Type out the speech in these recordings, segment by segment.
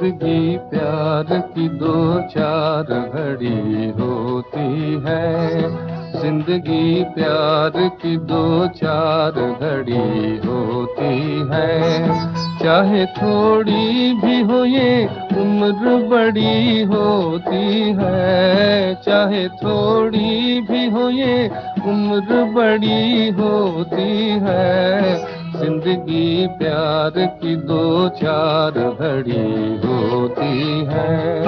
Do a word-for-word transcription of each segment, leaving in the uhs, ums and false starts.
जिंदगी प्यार की दो चार घड़ी होती है। जिंदगी प्यार की दो चार घड़ी होती है। चाहे थोड़ी भी हो ये उम्र बड़ी होती है। चाहे थोड़ी भी हो ये उम्र बड़ी होती है। जिंदगी प्यार की दो चार घड़ी होती है।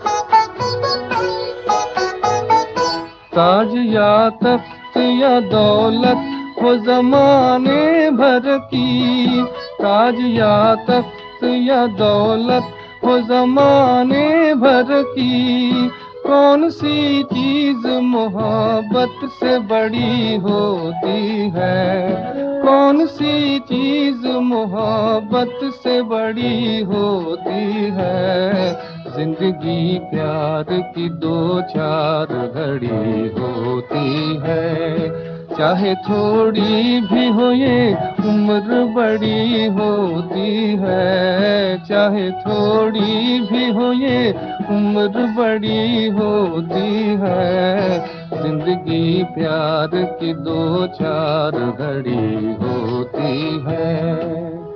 ताज या तख्त या दौलत हो ज़माने भर की। ताज या तख्त या दौलत हो ज़माने भर की। कौन सी चीज मोहब्बत से बड़ी होती है। कौन सी चीज मोहब्बत से बड़ी होती है। जिंदगी प्यार की दो चार घड़ी होती है। चाहे थोड़ी भी हो ये उम्र बड़ी होती है। चाहे थोड़ी भी हो ये उम्र बड़ी होती है। जिंदगी प्यार की दो चार घड़ी होती है।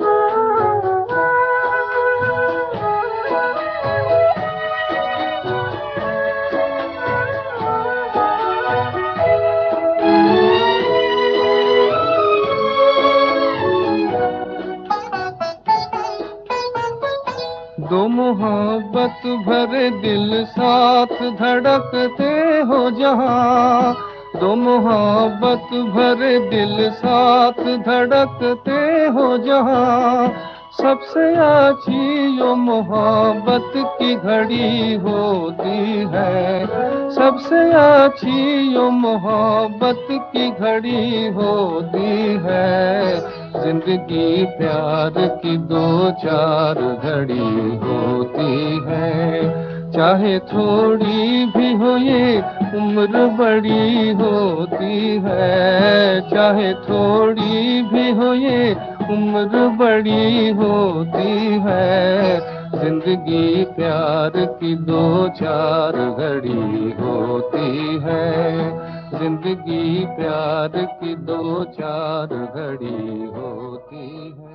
दो मोहब्बत भरे दिल साथ धड़कते हो जहां। दो मोहब्बत भरे दिल साथ धड़कते हो जहां। सबसे अच्छी यो मोहब्बत की घड़ी होती है। सबसे अच्छी यो मोहब्बत की घड़ी होती है। जिंदगी प्यार की दो चार घड़ी होती है। चाहे थोड़ी भी हो ये उम्र बड़ी होती है। चाहे थोड़ी भी हो ये उम्र बड़ी होती है। जिंदगी प्यार की दो चार घड़ी होती है। जिंदगी प्यार की दो चार घड़ी होती है।